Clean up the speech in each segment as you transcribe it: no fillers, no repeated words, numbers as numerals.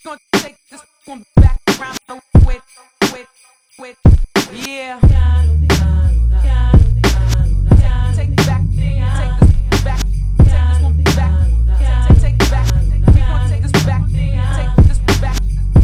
gonna take this one back around with, yeah. Take it back, take this back, take this one back, take it back. We gonna take this back, take this back,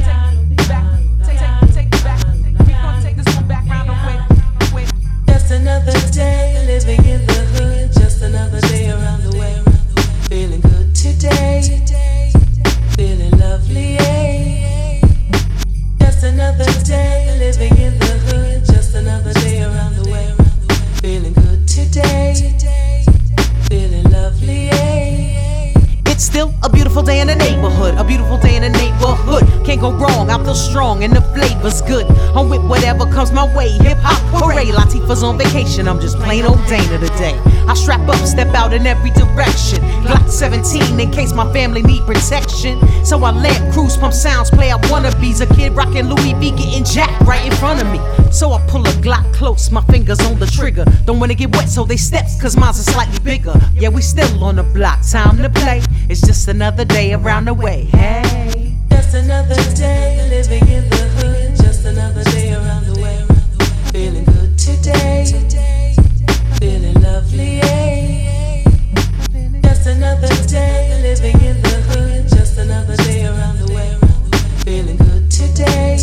take it back. We gonna take this one back round with. Just another day living in the hood, just another day around the way. Feeling good today, feeling lovely, yeah. Just another day living in the hood, just another day around the way. Feeling good today, feeling lovely, yeah. It's still a beautiful day in the neighborhood, a beautiful day in the neighborhood. Can't go wrong, I feel strong and the flavor's good. I'm with whatever comes my way, hip hop, hooray. Latifah's on vacation, I'm just plain old Dana today. I strap up, step out in every direction. Glock 17 in case my family need protection. So I let cruise pump sounds play out wannabes. A kid rocking Louis V getting jacked right in front of me. So I pull a Glock close, my fingers on the trigger. Don't wanna get wet so they steps, cause mine's are slightly bigger. Yeah, we still on the block, time to play. It's just another day around the way, hey. Just another day living in the hood, just another day around the way. Feeling good today, feeling lovely, yeah. Just another day living in the hood, just another day around the way. Feeling good today,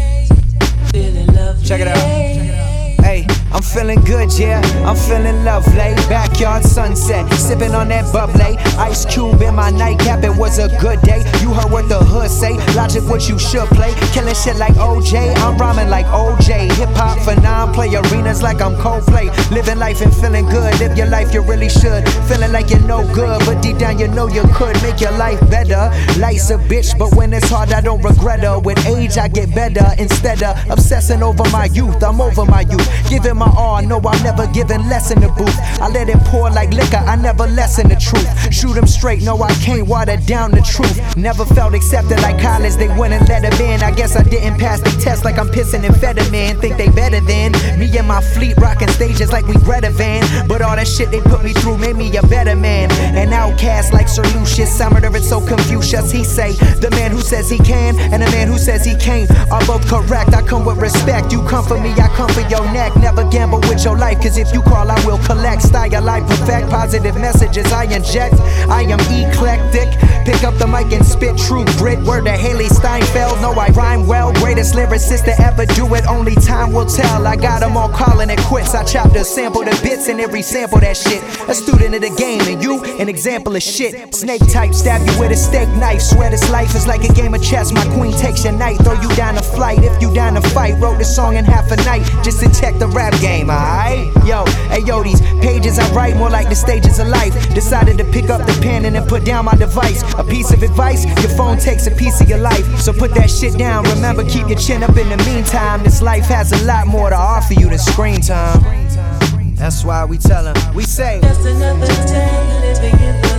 feeling lovely. Check it out. Hey, I'm feeling good, yeah, I'm feeling lovely. Backyard sunset, sipping on that bubbly. Ice Cube in my nightcap, it was a good day. You heard what the hood say, Logic what you should play. Killing shit like OJ, I'm rhyming like OJ. Hip hop for non-play arenas like I'm Coldplay. Living life and feeling good, live your life you really should. Feeling like you're no good, but deep down you know you could make your life better. Life's a bitch, but when it's hard I don't regret her. With age I get better, instead of obsessing over my youth, I'm over my youth. Giving my all, no I'm never giving less in the booth. I let it pour like liquor, I never lessen the truth. Shoot 'em straight, no I can't water down the truth. Never felt accepted like college, they wouldn't let 'em in. I guess I didn't pass the test like I'm pissing amphetamine. Think they better than me and my fleet rocking stages like we Greta Van. But all that shit they put me through made me a better man. An outcast like Sir Lucius, Summerter and so Confucius. He say, the man who says he can and the man who says he can't are both correct. I come with respect, you come for me, I come for your neck. Never gamble with your life, cause if you call I will collect. Style I perfect, positive messages I inject. I am eclectic, pick up the mic and spit true grit. Word to Haley Steinfeld, know I rhyme well. Greatest lyricist to ever do it, only time will tell. I got them all calling it quits. I chop the sample the bits and every sample that shit. A student of the game and you, an example of shit. Snake type, stab you with a steak knife. Swear this life is like a game of chess. My queen takes your knight, throw you down to flight. If you down to fight, wrote this song in half a night just to check the rap game, alright? Yo, ayo, these pages I write more like the stages of life. Decided to pick up the pen and then put down my device. A piece of advice, your phone takes a piece of your life. So put that shit down, remember keep your chin up in the meantime. This life has a lot more to offer you than screen time. That's why we tell them, we say just another day living in the